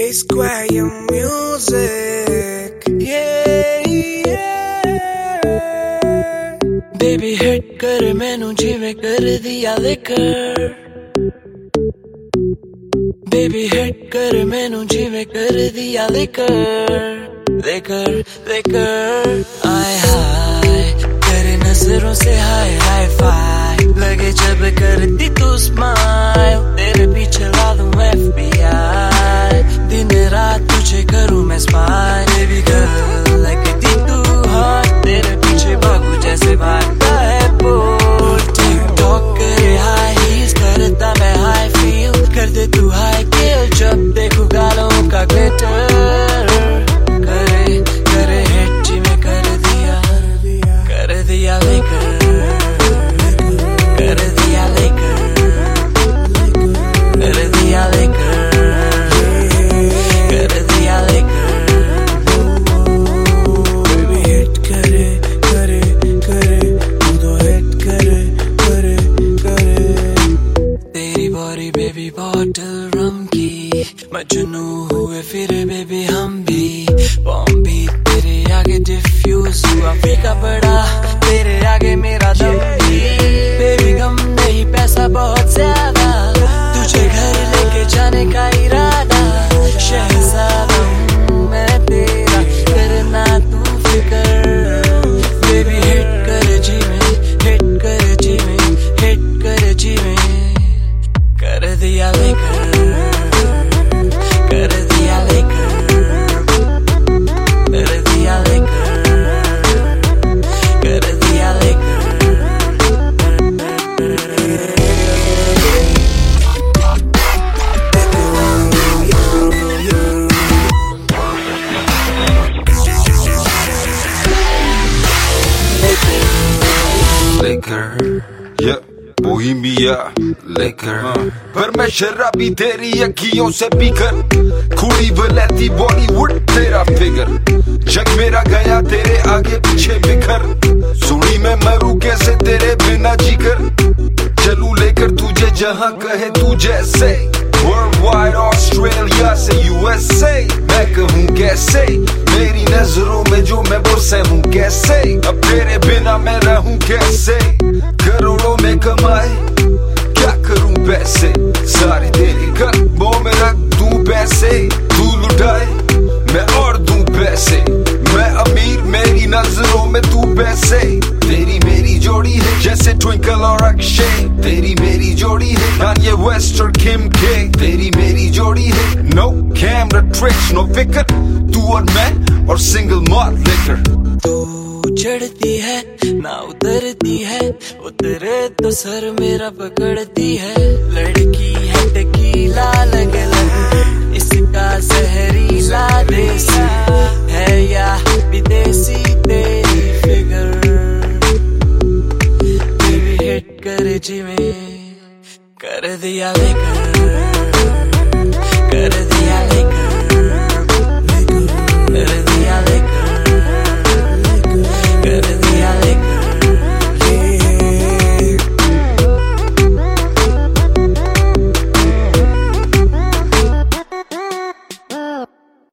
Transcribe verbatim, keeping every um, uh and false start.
K-Square your music, yeah, yeah. Baby hit कर मैनू जिवें कर दिया लेकर, Baby hit कर मैनू जिवें कर दिया लेकर, लेकर लेकर आए हाय तेरे नजरों से हाय हाय फाय लगे जब करती तू स्माइल तेरे पीछे ला दूं एफ बी आई दिन रात तुझे करूं मैं स्माइल बेबी गर्ल लगती तू हॉट तेरे पीछे भागू जैसे भागता है बोल टिकटॉक करे हाई हील्स करता मैं हाई फील कर दे तू हाई किल जब देखूं गालों का ग्लिटर करे करे हिट जिवें कर दिया कर दिया लेकर कर दिया लेकर कर दिया लेकर कर दिया लेकर बेबी हिट करे करे करे तू तो हिट करे करे करे तेरी बॉडी बेबी बॉटल रम की मजनू हुए फिर बेबी हम भी बॉम्ब भी तेरे आगे डिफ्यूज हुआ फीका पड़ा तेरे आगे मेरा दम भी बेबी गम नहीं पैसा बहुत ज्यादा तुझे घर लेके जाने का इरादा शहजादा हूँ मैं तेरा करना तू फिकर बेबी हिट कर जी में हिट कर जी में हिट कर जी में कर दिया लेकर कर दिया लेकर कर दिया लेकर कर दिया लेकर लेकर yeah, बोहेमिया लेकर पर मैं शराबी तेरी अखियों से पीकर खुली वलैती बॉलीवुड तेरा फिगर जग मेरा गया तेरे आगे पीछे बिखर सुनी मैं मरूं कैसे तेरे बिना जीकर चलूं लेकर तुझे जहां कहे तू जैसे वर्ल्डवाइड ऑस्ट्रेलिया से यूएसए मैं कहूं कैसे मेरी नजरों में जो मैं वो सहूं कैसे अब तेरे बिना मैं रहूं कैसे करोड़ों में कमाए क्या करूं पैसे सारे तेरे कदमों में रख दूं पैसे तू लुटाए मैं और दूं पैसे मैं अमीर मेरी नजरों में तू पैसे तेरी मेरी जोड़ी है जैसे ट्विंकल और अक्षय तेरी मेरी जोड़ी है कान्ये वेस्ट और किम के तेरी मेरी जोड़ी है नो कैमरा ट्रिक्स नो फिकर तू और मैं और सिंगल मॉल्ट लिकर तू चढ़ती है ना उतरती है उतरे तो सर मेरा पकड़ती है लड़की है टकीला लग लग